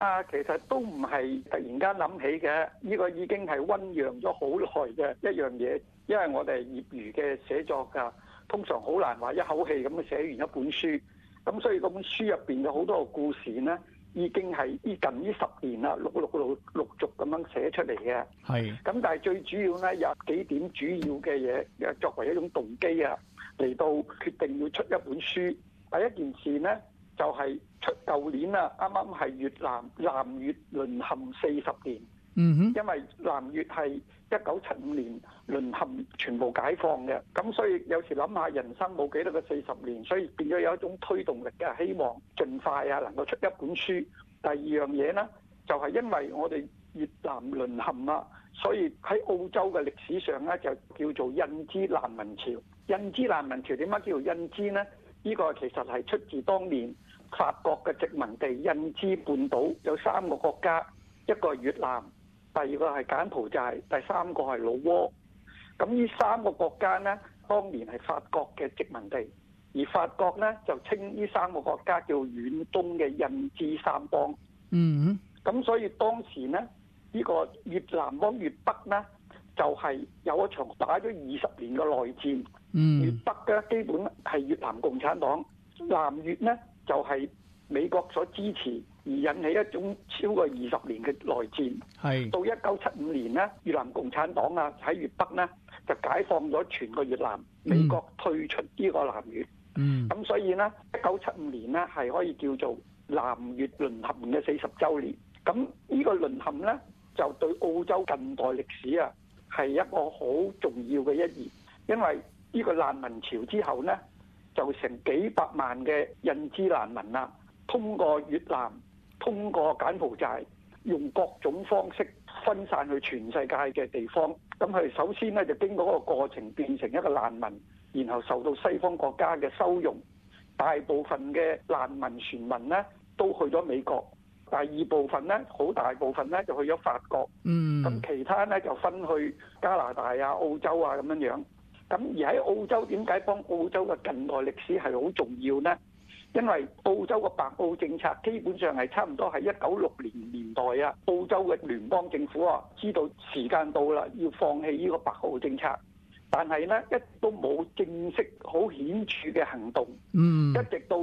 其實都唔係突然間諗起嘅，呢個已經係醖釀咗好耐嘅一樣嘢。因為我哋係業餘嘅寫作㗎，通常好難話一口氣咁寫完一本書。咁所以嗰本書入邊有好多個故事呢，已經係近呢10年啦，陸續咁樣寫出嚟嘅。 係。 咁但係最主要呢，有幾點主要嘅嘢，作為一種動機啊，嚟到決定要出一本書。第一件事呢，就係出舊年啊，啱啱係南越淪陷40年。因為南越係1975年淪陷全部解放嘅，咁所以有時諗下人生冇幾多個40年，所以變咗有一種推動力嘅，希望盡快能夠出一本書。第二樣嘢呢，就係因為我哋越南淪陷啊，所以喺澳洲嘅歷史上呢，就叫做印支難民潮。印支難民潮點解叫做印支呢？呢個其實係出自當年法國嘅殖民地印支半島，有3個國家，一個係越南，第二個係柬埔寨，第三個係老撾。咁呢3個國家呢，當年係法國嘅殖民地，而法國呢就稱呢3個國家叫遠東嘅印支三邦。咁所以當時呢，呢個越南幫越北呢，就係有一場打咗20年嘅內戰。越北嘅基本係越南共產黨，南越呢就係美國所支持，而引起一種超過20年嘅內戰。到1975年呢，越南共產黨喺越北呢就解放咗全個越南，美國退出呢個南越。咁所以呢，1975年呢係可以叫做南越淪陷嘅40週年。咁呢個淪陷呢，就對澳洲近代歷史係一個好重要嘅一頁，因為呢個難民潮之後呢，就成幾百萬嘅印支難民通過越南、通過柬埔寨，用各種方式分散去全世界嘅地方。咁佢哋首先呢，就經過嗰個過程變成一個難民，然後受到西方國家嘅收容。大部分嘅難民船民呢，都去咗美國。第二部分呢，好大部分呢，就去咗法國。咁其他呢，就分去加拿大澳洲咁樣。咁而喺澳洲，點解幫澳洲嘅近代歷史係好重要呢？因為澳洲嘅白澳政策基本上係差唔多係1960年代澳洲嘅聯邦政府知道時間到啦，要放棄呢個白澳政策，但係呢，一直都冇正式好顯著嘅行動。一直到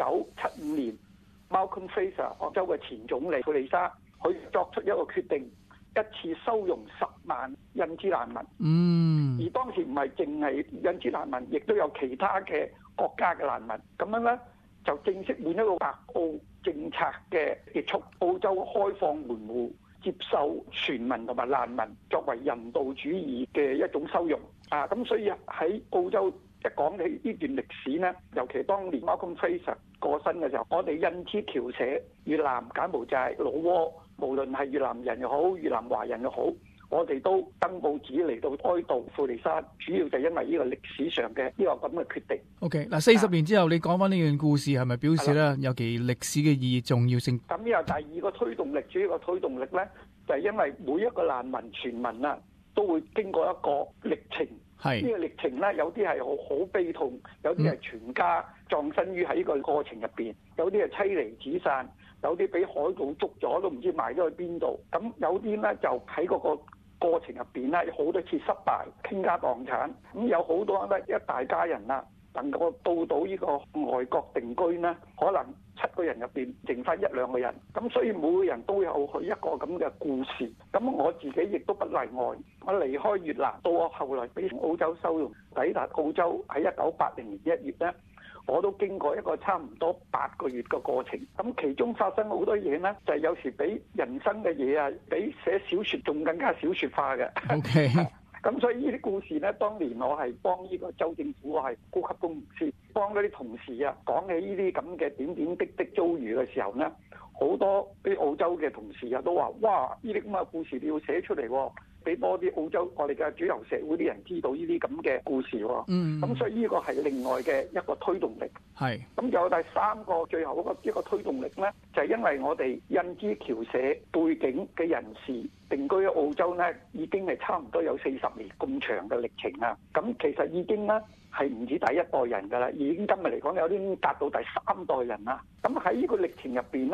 1975年，Malcolm Fraser 澳洲嘅前總理庫利沙，佢作出一個決定，一次收容10萬印支難民。而當時唔係淨係印支難民，亦都有其他嘅國家嘅難民。咁樣呢，就正式換一個白澳政策嘅結束，澳洲開放門戶，接受船民同埋難民作為人道主義嘅一種收容。咁所以喺澳洲一講起呢段歷史呢，尤其當年 Malcolm Fraser 過身嘅時候，我哋印支僑社、越南、柬埔寨、老撾，無論係越南人又好，越南華人又好，我哋都登報紙嚟到哀悼庫利沙，主要就因為呢個歷史上嘅呢個咁嘅決定。 OK， 嗱40年之後，你講翻呢段故事係咪表示咧有其歷史嘅意義重要性？ 咁又第二個推動力，主要個推動力咧，就係因為每一個難民船民都會經過一個歷程。呢個歷程咧，有啲係好悲痛，有啲係全家葬身於喺呢個過程入邊，有啲係妻離子散，有啲俾海盜捉咗都唔知賣咗去邊度。咁有啲咧就喺嗰個過程入邊咧，好多次失敗，傾家蕩產。咁有好多咧一大家人能夠到呢個外國定居呢，可能7個人入邊剩翻1-2個人。咁所以每個人都有佢一個咁嘅故事。咁我自己亦都不例外。我離開越南，到我後來俾澳洲收容，抵達澳洲喺1980年1月呢，我都經過一個差唔多8個月嘅過程。咁其中發生好多嘢呢，就係有時比人生嘅嘢比寫小説仲更加小説化嘅。 OK。 咁所以呢啲故事呢，當年我係幫呢個州政府，我係高級公務師，幫嗰啲同事講起呢啲咁嘅點點滴滴遭遇嘅時候呢，好多啲澳洲嘅同事都話：哇！呢啲咁嘅故事你要寫出嚟喎，俾多啲澳洲我哋嘅主流社會啲人知道呢啲咁嘅故事喎。咁所以呢個係另外嘅一個推動力。咁有第3個最後一個推動力呢，就係因為我哋印支僑社背景嘅人士定居喺澳洲呢，已經係差唔多有40年咁長嘅歷程啦。咁其實已經呢係唔止第1代人㗎啦，已經今日嚟講有啲達到第3代人啦。咁喺呢個歷程入邊呢，好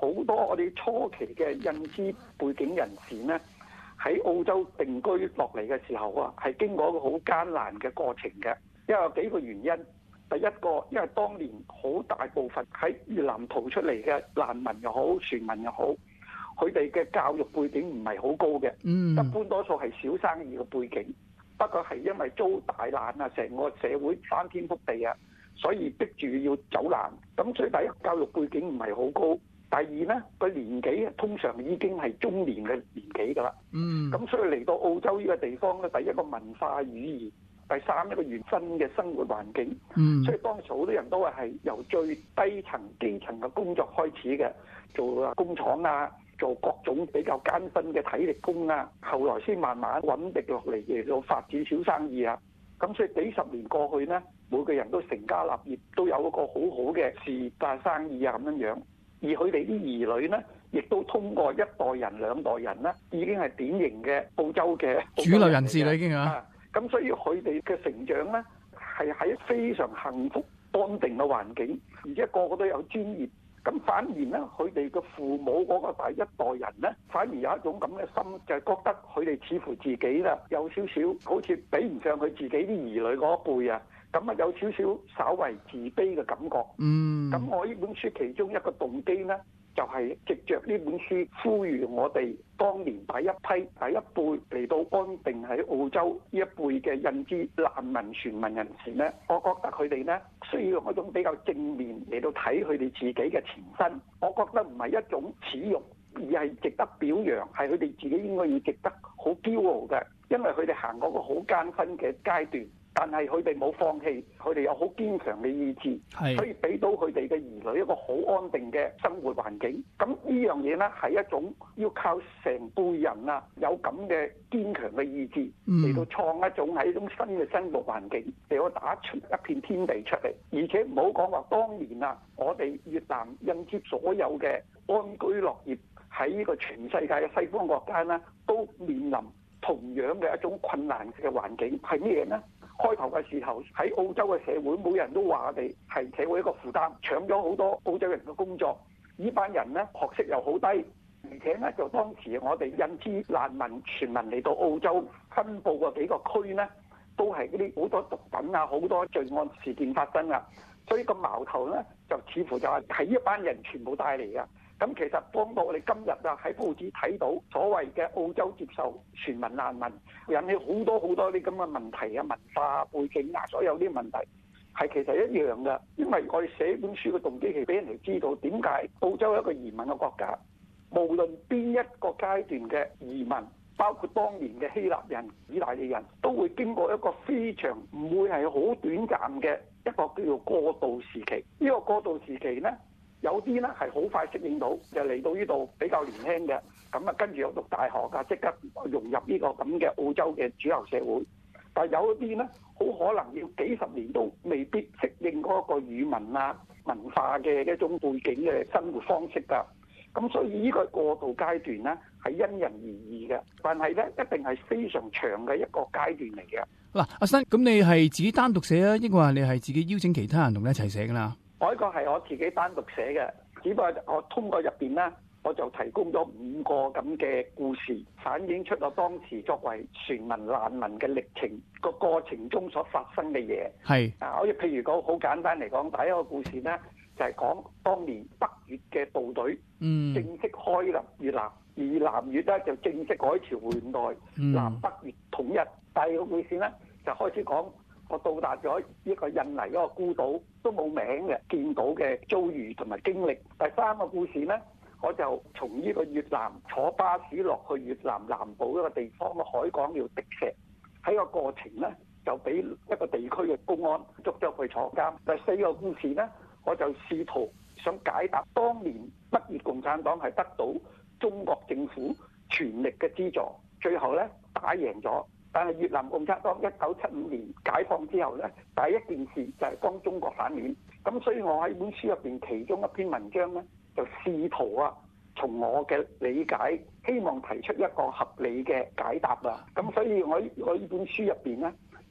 好多我哋初期嘅印支背景人士呢，喺澳洲定居落嚟嘅時候啊，係經過一個好艱難嘅過程嘅，因為有幾個原因。第一個，因為當年好大部分喺越南逃出嚟嘅難民又好、船民又好，佢哋嘅教育背景唔係好高嘅，一般多數係小生意嘅背景。不過係因為遭大難啊，成個社會翻天覆地啊，所以逼住要走難。咁所以第一，教育背景唔係好高。第二呢，個年紀通常已經係中年嘅年紀㗎啦。咁所以嚟到澳洲呢個地方咧，第一個文化語言，第三一個原生嘅生活環境。所以當時好多人都係由最低層基層嘅工作開始嘅，做工廠啊，做各種比較艱辛嘅體力工啊，後來先慢慢穩定落嚟嚟到發展小生意啊。咁所以幾十年過去呢，每個人都成家立業，都有一個好好嘅事業啊、生意啊咁樣樣。而佢哋啲兒女呢，亦都通過一代人、兩代人呢，已經係典型嘅澳洲嘅主流人士啦，已經啊。 咁所以佢哋嘅成長呢，係喺非常幸福安定嘅環境，而且個個都有專業。咁反而呢，佢哋嘅父母嗰個第一代人呢，反而有一種咁嘅心，就係覺得佢哋似乎自己啦，有少少好似比唔上佢自己啲兒女嗰一輩啊。咁啊有少少稍為自卑嘅感覺。咁我呢本書其中一個動機呢，就係藉着呢本書呼籲我哋當年第一輩嚟到安定喺澳洲呢一輩嘅印支難民船民人士呢，我覺得佢哋呢需要用一種比較正面嚟到睇佢哋自己嘅前身。我覺得唔係一種恥辱，而係值得表揚，係佢哋自己應該要值得好驕傲嘅，因為佢哋行過個好艱辛嘅階段。但係佢哋冇放棄，佢哋有好堅強嘅意志，所以俾到佢哋嘅兒女一個好安定嘅生活環境。咁呢樣嘢呢，係一種要靠成輩人啊有咁嘅堅強嘅意志嚟到創一種喺一種新嘅生活環境，嚟到打出一片天地出嚟。而且唔好講話當年啊，我哋越南印支所有嘅安居樂業喺呢個全世界嘅西方國家呢，都面臨同樣嘅一種困難嘅環境，係咩呢？開頭嘅時候喺澳洲嘅社會，每人都話我哋係社會一個負擔，搶咗好多澳洲人嘅工作。呢班人呢，學識又好低，而且呢，就當時我哋印支難民船民嚟到澳洲分佈嘅幾個區呢，都係嗰啲好多毒品啊、好多罪案事件發生啊，所以個矛頭呢，就似乎就係呢班人全部帶嚟嘅。咁其實當到我哋今日啊喺報紙睇到所謂嘅澳洲接受船民難民，引起好多好多啲咁嘅問題啊、文化背景啊，所有啲問題係其實一樣嘅。因為我哋寫本書嘅動機係俾人哋知道點解澳洲係一個移民嘅國家，無論邊一個階段嘅移民，包括當年嘅希臘人、意大利人，都會經過一個非常唔會係好短暫嘅一個叫做過渡時期。呢個過渡時期呢，有啲呢係好快適應到，就嚟到呢度比較年輕嘅，咁啊跟住有讀大學㗎，即刻融入呢個咁嘅澳洲嘅主流社會。但係有啲呢，好可能要幾十年都未必適應嗰個語文啊、文化嘅一種背景嘅生活方式㗎。咁所以呢個過渡階段呢，係因人而異嘅，但係呢，一定係非常長嘅一個階段嚟嘅。 嗱，阿新，咁你係自己單獨寫啊，抑或話你係自己邀請其他人同你一齊寫㗎啦？我呢個係我自己單獨寫嘅，只不過我通過入邊呢，我就提供咗5個咁嘅故事，反映出我當時作為船民難民嘅歷程個過程中所發生嘅嘢。係啊，我譬如講好簡單嚟講，第一個故事呢，就係講當年北越嘅部隊正式開入越南，而南越呢就正式改朝換代，南北越統一。第二個故事呢，就開始講我到達咗一個印尼嗰個孤島，都冇名嘅，見到嘅遭遇同埋經歷。第三個故事呢，我就從呢個越南坐巴士落去越南南部一個地方嘅海港叫迪石，喺個過程呢，就俾一個地區嘅公安捉咗去坐監。第四個故事呢，我就試圖想解答當年北越共產黨係得到中國政府全力嘅資助，最後呢打贏咗。但係越南共產黨1975年解放之後呢，第一件事就係幫中國反面。咁所以我喺本書入邊其中一篇文章呢，就試圖從我嘅理解，希望提出一個合理嘅解答啦。咁所以我呢本書入邊呢，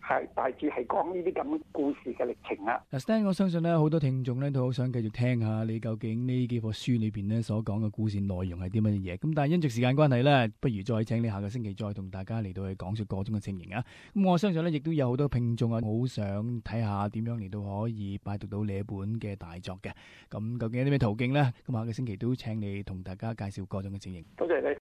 係大致係講呢啲咁故事嘅歷程啊。 Stan，我相信咧好多聽眾咧都好想繼續聽下你究竟呢幾課書裏邊咧所講嘅故事內容係啲乜嘢。咁但係因着時間關係咧，不如再請你下個星期再同大家嚟到去講述個中嘅情形啊。咁我相信咧亦都有好多聽眾啊，好想睇下點樣嚟到可以拜讀到你一本嘅大作嘅。咁究竟有啲咩途徑咧？咁下個星期都請你同大家介紹個中嘅情形。 多謝你。